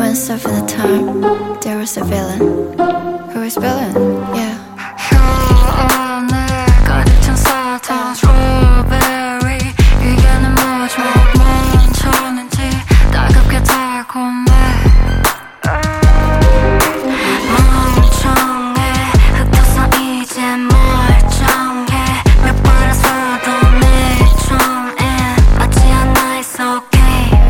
Once upon a time, there was a villain. Who was villain? Yeah. 가득 찬 사탕 스트로베리 이게 내 마지막 멈췄는지 따갑게 달콤해 멍청해 흩어서 이제 멀쩡해 몇 번을 써도 내 처음엔 맞지 않아 it's okay.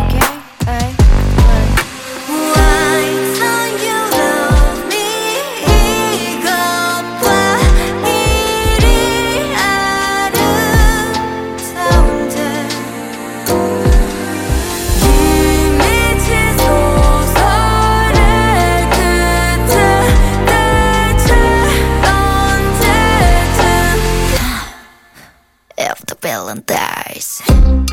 If the villain dies.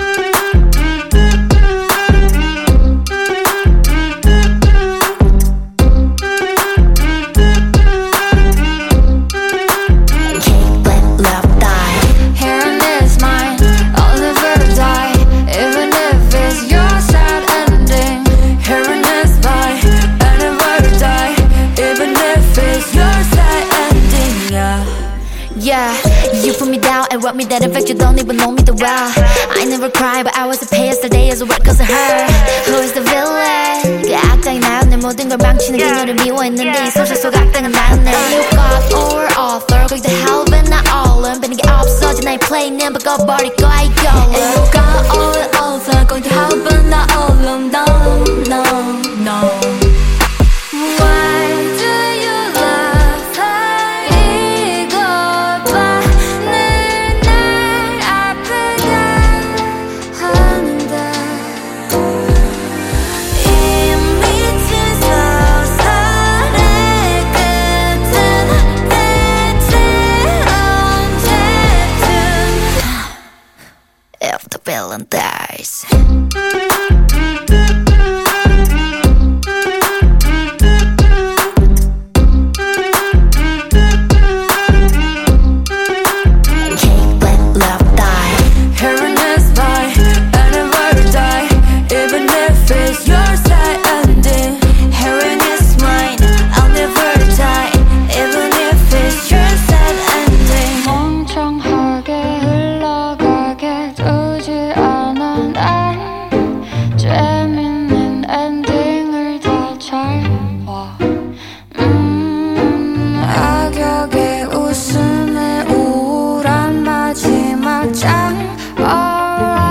Can't let love die. Hearing is mine, I'll never die, even if it's your sad ending. Hearing is mine, I'll never die, even if it's your sad ending. Yeah, you put me down and rub me down. In fact, you don't even know me that well. I never cry, but I was the payest day as well cause of her. Who is the villain? 그 악당이 나였네. 모든 걸 망치는 그녀를 미워했는데 이 소설 속 악당은 나였네. You got over author 거기다 help은 나 얼른 빼는 게 없어진 나의 플레이는 바꿔버릴 거야 이걸로. You got over author 거기다 help은 나 얼른 no no no. Why do you love her? 이걸 봐 늘 날 아프게 하는데 이 미친 소설의 끝은 대체 언제쯤 If the villain dies. Can't let love die. Hearing is mine, I'll never die, even if it's your sad ending. Hearing is mine, I'll never die, even if it's your sad ending. 멍청하게 흘러가게 두지 않아 난 재밌는 엔딩을 더 잘 봐. 악역의 웃음에 우울한 마지막 장.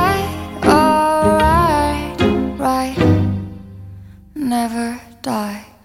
Alright, alright, right. Never die.